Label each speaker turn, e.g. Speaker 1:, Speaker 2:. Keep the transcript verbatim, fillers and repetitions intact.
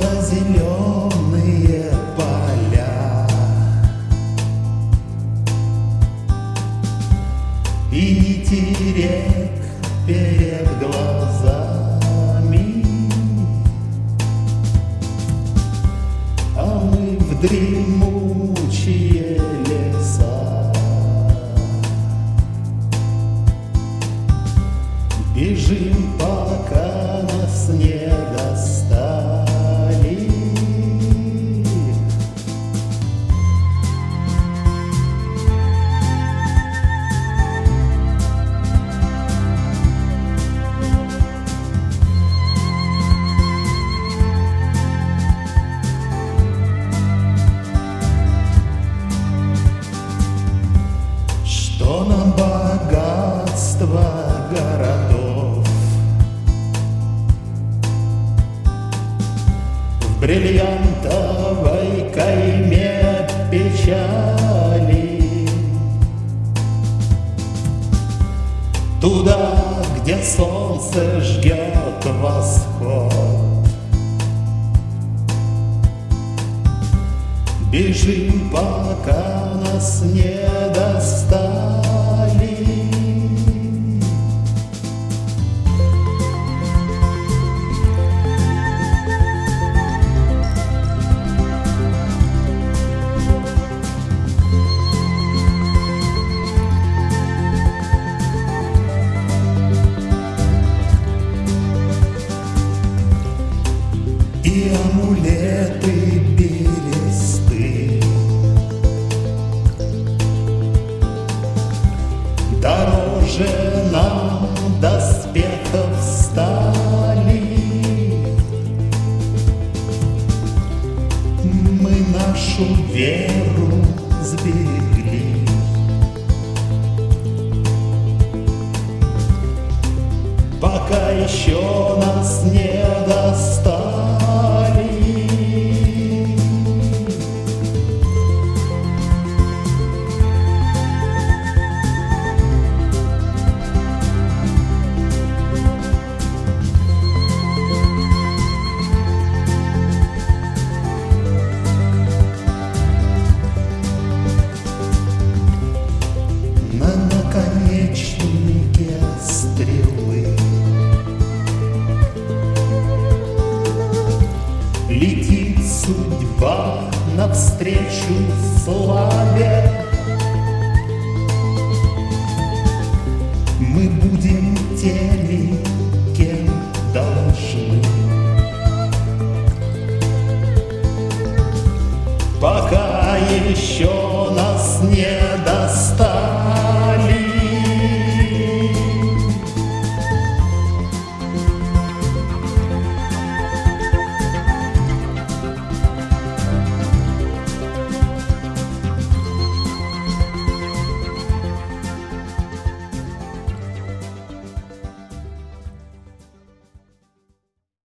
Speaker 1: желто-зеленые поля и нити рек перед глазами, а мы в дремучие леса бежим, пока нас не достали. Что нам богатство городов в бриллиантовой кайме печали, туда, где солнце ждет восход, бежим, пока нас не достали. И амулеты бересты дороже нам доспехов стали. Мы нашу веру сберегли, пока еще нас не достали. На наконечнике стрелы летит судьба навстречу славе. Мы будем теми, кем должны, пока еще нас не достали.